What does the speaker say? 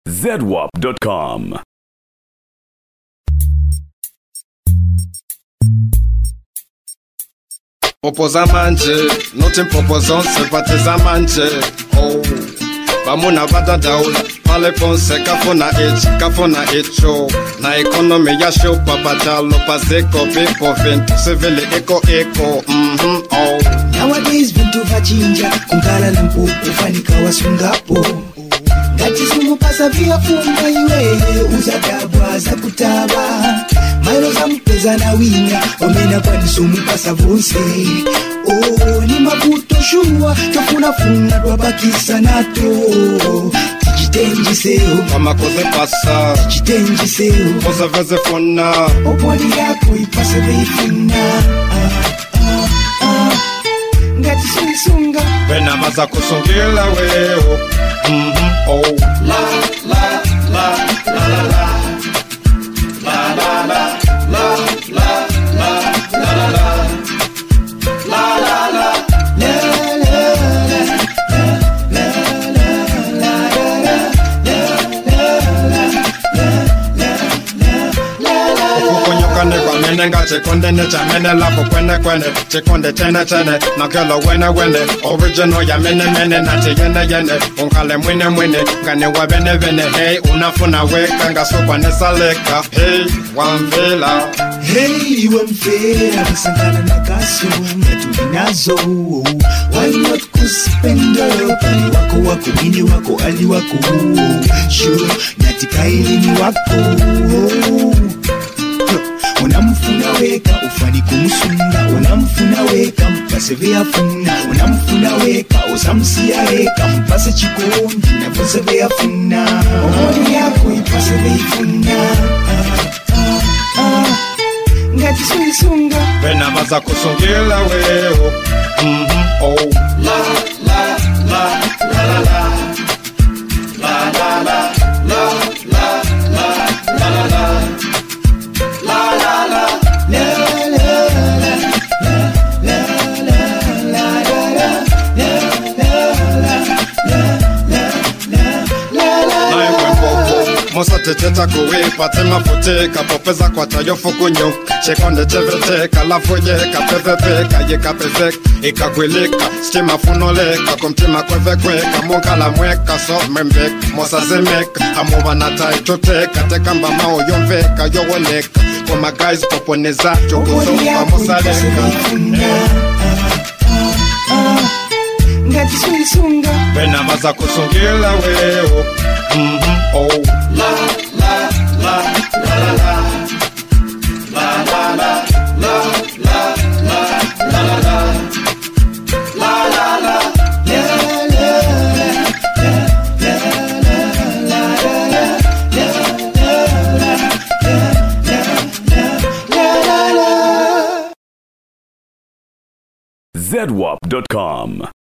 ZWAP.com. Proposa manje, nothing proposons, sympathiza manje. Oh, vamuna vada daula, pale ponse, kafona echo. Na economy ya show, papajalo, paseko, beko, vento, civili, eco, oh. Nowadays, vintu vachinja, kungala limpopo, fanika wa Singapore. Ngati pasa via funga iwe, uzadabwa za kutaba. Mailo za mpeza na winga, omena kwa nisumu pasa vonse. Oh, ni mabuto shua, tofuna funga kwa bakisa nato. Tijitenji seo, Kama koze pasa, tijitenji seo. koze veze fona. Oponi yako ipase veifuna. Ngati sunga. Vena maza kusungila weo. Oh, la, la, la, la, la, la. La, la, la, la, la, la, la, la, la. La, la, la. Nenga chikonde ne chamene lapo kwene chikonde tene na kelo wene original ya mene na yene unkale mwene ngane wa bene hey unafuna weka ngasopa nesaleka hey wamvela Basangana na kaso Natulinazo Why not kuspendo Pali wako Mini wako Ali wako Sure Natika ilini wako Unamfuna weka ufani kumusunga Unamfuna weka mpase vea funa Unamfuna weka usamsia weka mpase chikondi Nafuse vea funa Omoni yako ipase vea funa Ngati sunga Vena maza kusungila weo oh la la la la la la la la la la la la la la Mosa teteta kuwe patema futeka popeza kwa tayo fukunyo chekonde cheveteka lafoyeka pevepeka yeka pezeka ikakwilika stima funoleka kumtima kwevekweka mungala mweka so membeka mosa zemeka hamuva na taitoteka tekamba mao yomveka yowoneka koma guys poponeza chokuzomba mosaleka Ngati sunga Vena maza kusungila weo oh la la la la la la la la la la la la la la la la la ZWAP.com.